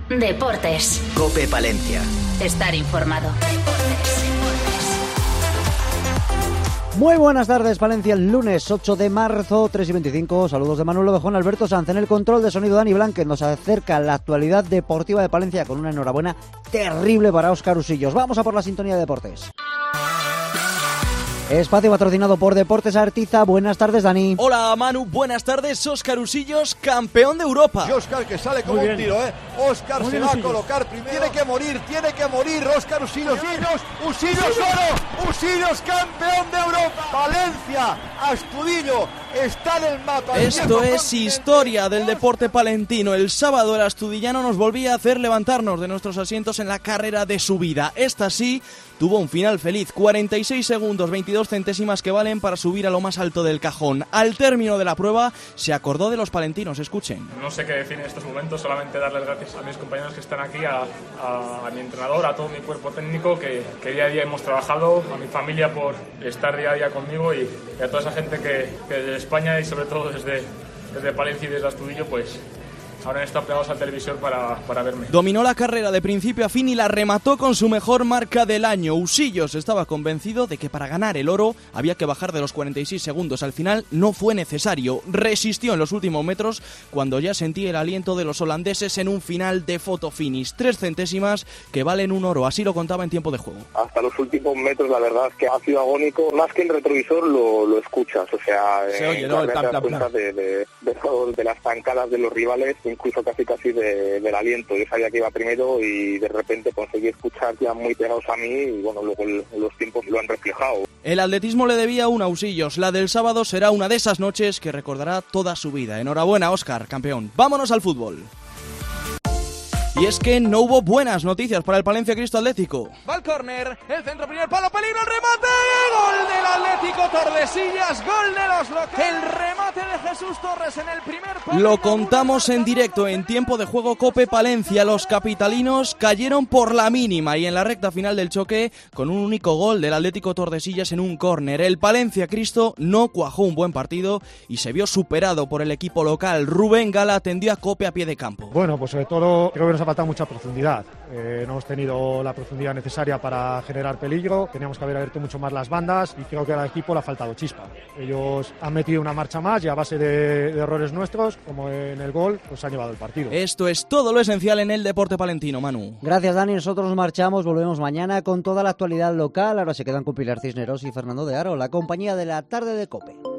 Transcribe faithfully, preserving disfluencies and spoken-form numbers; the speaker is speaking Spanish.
Deportes. COPE Palencia. Estar informado. Muy buenas tardes, Palencia, el lunes ocho de marzo, tres y veinticinco. Saludos de Manuel Ovejón, Alberto Sanz. En el control de sonido, Dani Blanque nos acerca la actualidad deportiva de Palencia con una enhorabuena terrible para Óscar Usillos. Vamos a por la sintonía de deportes. Espacio patrocinado por Deportes Artiza. Buenas tardes, Dani. Hola, Manu. Buenas tardes. Óscar Usillos, campeón de Europa. Y Óscar que sale como un tiro, ¿eh? Óscar se va a colocar primero. Tiene que morir, tiene que morir. Óscar Usillos. Usillos, Usillos oro. Usillos, campeón de Europa. Valencia, Astudillo, está en el mapa. Esto es historia del deporte palentino. El sábado el astudillano nos volvía a hacer levantarnos de nuestros asientos en la carrera de su vida. Esta sí tuvo un final feliz. cuarenta y seis segundos, veintidós centésimas que valen para subir a lo más alto del cajón. Al término de la prueba se acordó de los palentinos. Escuchen. No sé qué decir en estos momentos, solamente darles gracias a mis compañeros que están aquí, a, a, a mi entrenador, a todo mi cuerpo técnico que, que día a día hemos trabajado, a mi familia por estar día a día conmigo y, y a toda esa gente que, que desde España y sobre todo desde, desde Palencia y desde Astudillo pues ahora han estado pegados al televisor para, para verme. Dominó la carrera de principio a fin y la remató con su mejor marca del año. Usillos estaba convencido de que para ganar el oro había que bajar de los cuarenta y seis segundos. Al final no fue necesario. Resistió en los últimos metros cuando ya sentía el aliento de los holandeses en un final de photo finish. Tres centésimas que valen un oro. Así lo contaba en tiempo de juego. Hasta los últimos metros la verdad es que ha sido agónico. Más que en retrovisor lo, lo escuchas. O sea, se oye, eh, ¿no? El te das cuenta de, de, de, de las zancadas de los rivales, incluso casi casi de, del aliento. Yo sabía que iba primero y de repente conseguí escuchar ya muy pegados a mí y bueno, luego el, los tiempos lo han reflejado. El atletismo le debía una a Usillos. La del sábado será una de esas noches que recordará toda su vida. Enhorabuena, Óscar, campeón. Vámonos al fútbol. Y es que no hubo buenas noticias para el Palencia Cristo Atlético. Va al córner, el centro, primer palo, peligro, el remate, gol del Atlético Tordesillas, gol de los locales, el remate de Jesús Torres en el primer palo. Lo contamos en directo en tiempo de juego COPE Palencia. Los capitalinos cayeron por la mínima y en la recta final del choque con un único gol del Atlético Tordesillas en un córner. El Palencia Cristo no cuajó un buen partido y se vio superado por el equipo local. Rubén Gala atendió a COPE a pie de campo. Bueno, pues sobre todo creo que nos ha faltado mucha profundidad. Eh, no hemos tenido la profundidad necesaria para generar peligro, teníamos que haber abierto mucho más las bandas y creo que al equipo le ha faltado chispa. Ellos han metido una marcha más y a base de, de errores nuestros, como en el gol, pues han llevado el partido. Esto es todo lo esencial en el deporte palentino, Manu. Gracias, Dani. Nosotros nos marchamos, volvemos mañana con toda la actualidad local. Ahora se quedan con Pilar Cisneros y Fernando de Aro, la compañía de la tarde de COPE.